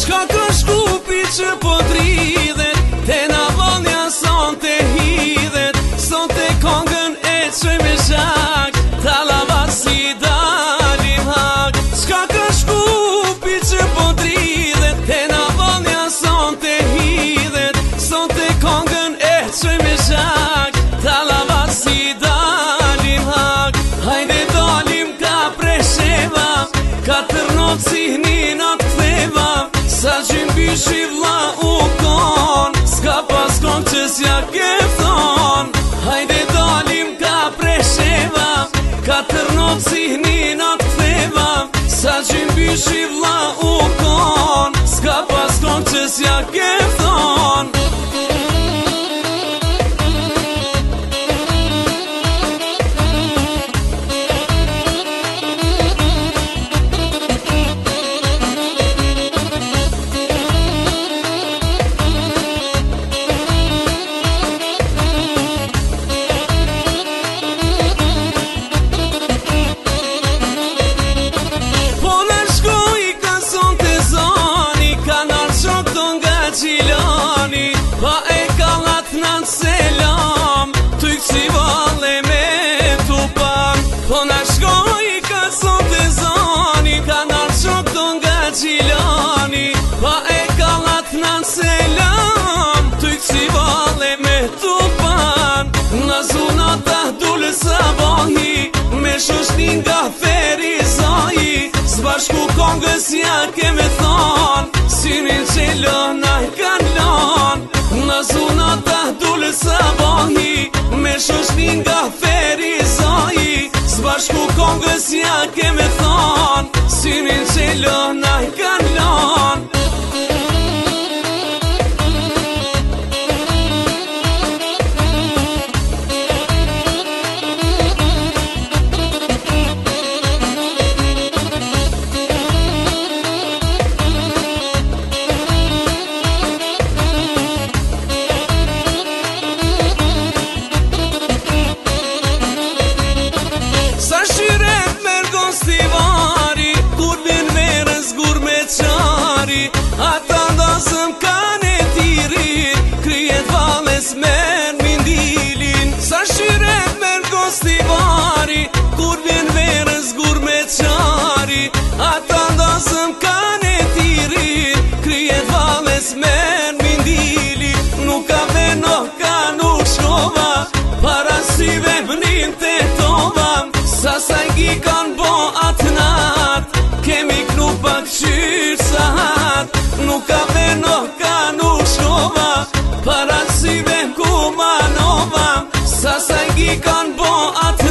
Shka ka shkupi që po t'ridhet, te na valja son te hidhet, son te kongën e qoj me zhak, talavat si dalim hak. Shka ka shkupi që po t'ridhet, te na valja son te hidhet, son te kongën e qoj me zhak, talavat si dalim hak. Hajde dalim ka Presheva, katër not si hninat ktheva, sa gjimbi shivla u kon, s'ka pas kon që s'ja ke thon. Hajde dalim ka Presheva, katër not si hninat ktheva, sa gjimbi shivla u kon, s'ka pas kon që s'ja ke thon. Pa e kallat nan selam, tu i kësi vale me tupan. Po na shkoj ka son të zani, ka nërë qok do nga Gjilani. Pa e kallat nan selam, tu i kësi vale me tupan. Nga zunata dule sabahi, me shoshtin nga Ferizaji, s'bashku kongës ja keme thon, sinin që lëna i kan lon. Nga zunata dule sabahi, me shoshtin nga Ferizaji, s'bashku kongës ja keme thon, sinin që lëna i kan lon. Ata ndazëm kanë e tirin, kryet vales merë mindilin. Sa shiret merë gostivari, kur vjen verës gur me qari. Ata ndazëm kanë e tirin, kryet vales merë mindilin. Nuk ka veno ka nuk shkova, para si vemrin të tova. Sa sajgi kanë bo atë nat, kemi knu pak qyrë sahat. Nuk ka veno ka nuk shkova, para si vem ku manova. Sa sajgi kanë bo atë